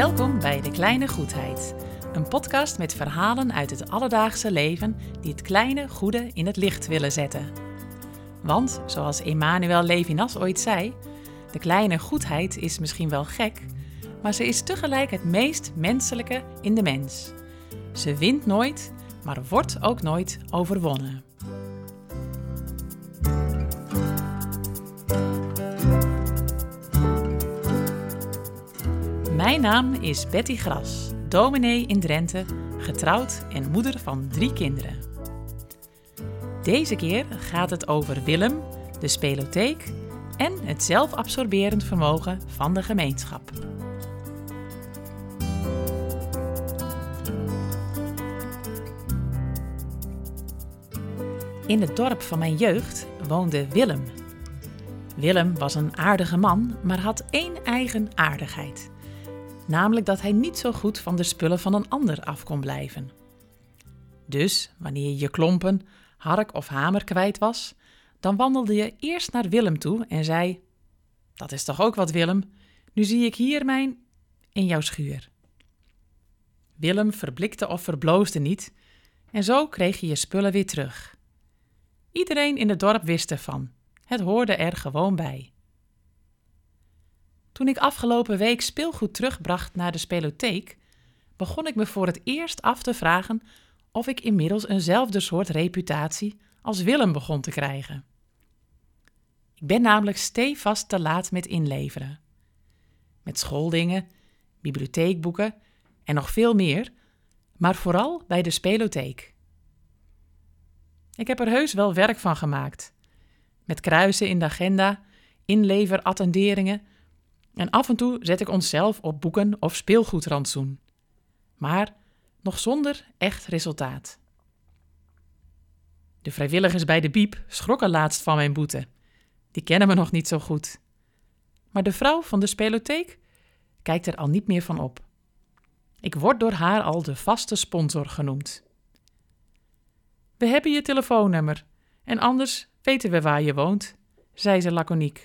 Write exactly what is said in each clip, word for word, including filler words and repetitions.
Welkom bij De Kleine Goedheid, een podcast met verhalen uit het alledaagse leven die het kleine goede in het licht willen zetten. Want, zoals Emmanuel Levinas ooit zei, de kleine goedheid is misschien wel gek, maar ze is tegelijk het meest menselijke in de mens. Ze wint nooit, maar wordt ook nooit overwonnen. Mijn naam is Betty Gras, dominee in Drenthe, getrouwd en moeder van drie kinderen. Deze keer gaat het over Willem, de spelotheek en het zelfabsorberend vermogen van de gemeenschap. In het dorp van mijn jeugd woonde Willem. Willem was een aardige man, maar had één eigen aardigheid. Namelijk dat hij niet zo goed van de spullen van een ander af kon blijven. Dus, wanneer je je klompen, hark of hamer kwijt was, dan wandelde je eerst naar Willem toe en zei: "Dat is toch ook wat, Willem? Nu zie ik hier mijn... in jouw schuur." Willem verblikte of verbloosde niet en zo kreeg je je spullen weer terug. Iedereen in het dorp wist ervan. Het hoorde er gewoon bij. Toen ik afgelopen week speelgoed terugbracht naar de spelotheek, begon ik me voor het eerst af te vragen of ik inmiddels eenzelfde soort reputatie als Willem begon te krijgen. Ik ben namelijk stevast te laat met inleveren. Met schooldingen, bibliotheekboeken en nog veel meer, maar vooral bij de spelotheek. Ik heb er heus wel werk van gemaakt. Met kruisen in de agenda, inleverattenderingen en af en toe zet ik onszelf op boeken of speelgoedrantsoen. Maar nog zonder echt resultaat. De vrijwilligers bij de biep schrokken laatst van mijn boete. Die kennen me nog niet zo goed. Maar de vrouw van de spelotheek kijkt er al niet meer van op. Ik word door haar al de vaste sponsor genoemd. "We hebben je telefoonnummer en anders weten we waar je woont," zei ze laconiek.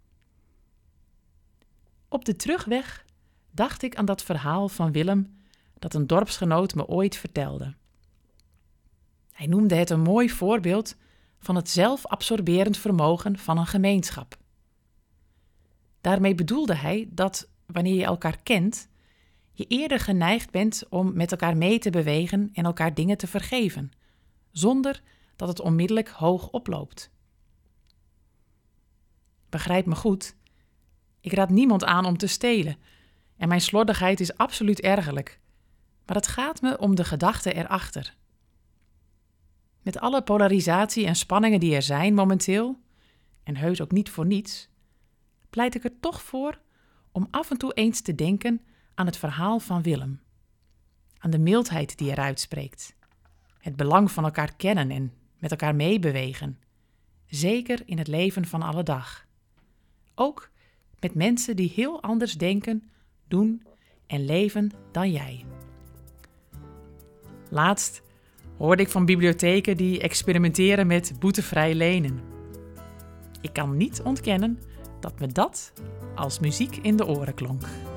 Op de terugweg dacht ik aan dat verhaal van Willem dat een dorpsgenoot me ooit vertelde. Hij noemde het een mooi voorbeeld van het zelfabsorberend vermogen van een gemeenschap. Daarmee bedoelde hij dat, wanneer je elkaar kent, je eerder geneigd bent om met elkaar mee te bewegen en elkaar dingen te vergeven, zonder dat het onmiddellijk hoog oploopt. Begrijp me goed, ik raad niemand aan om te stelen en mijn slordigheid is absoluut ergerlijk, maar het gaat me om de gedachte erachter. Met alle polarisatie en spanningen die er zijn momenteel, en heus ook niet voor niets, pleit ik er toch voor om af en toe eens te denken aan het verhaal van Willem. Aan de mildheid die eruit spreekt. Het belang van elkaar kennen en met elkaar meebewegen. Zeker in het leven van alle dag. Ook met mensen die heel anders denken, doen en leven dan jij. Laatst hoorde ik van bibliotheken die experimenteren met boetevrij lenen. Ik kan niet ontkennen dat me dat als muziek in de oren klonk.